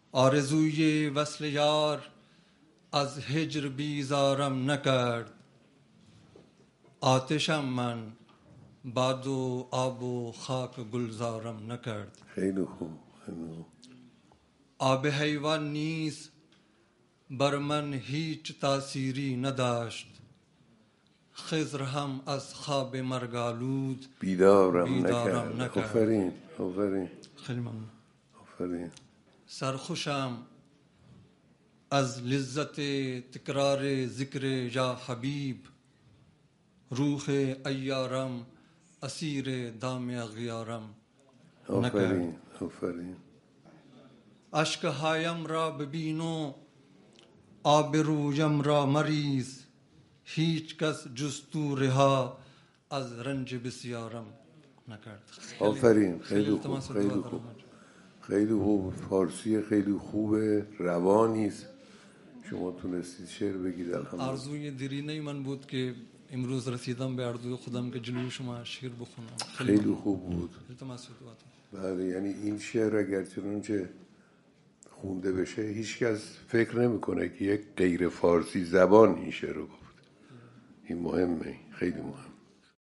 آرزوی وصل یار از هجر بیزارم نکرد. آتشم من باد و آب و خاک گلزارم نکرد. خیلی خوب. آب حیوان نیز بر من هیچ تأثیری نداشت. خضر هم از خواب مرگالود بیدارم نکرد. آفرین. خیلی ممنون. آفرین. سرخوشم از لذت تکرار ذکر یا حبیب. روح ایارم اسیر دام اغیارم نکرد. آفرین. اشکهایم را ببین و آبرویم را مریز. هیچ کس جز تو رها از رنج بسیارم نکرد. آفرین. خیلی خوب. خیلی خوب. فارسی خیلی خوبه، روانیست. شما تونستید شعر بگید. الحمدلله. آرزوی دیرینه من بود که امروز رسیدم به آرزوی خودم که جلوی شما شعر بخونم. خیلی خوب بود. التماس. بله، یعنی این شعر اگر چنانچه خونده بشه هیچ کس فکر نمیکنه که یک غیر فارسی زبان این شعر رو گفت. این مهمه، خیلی مهم.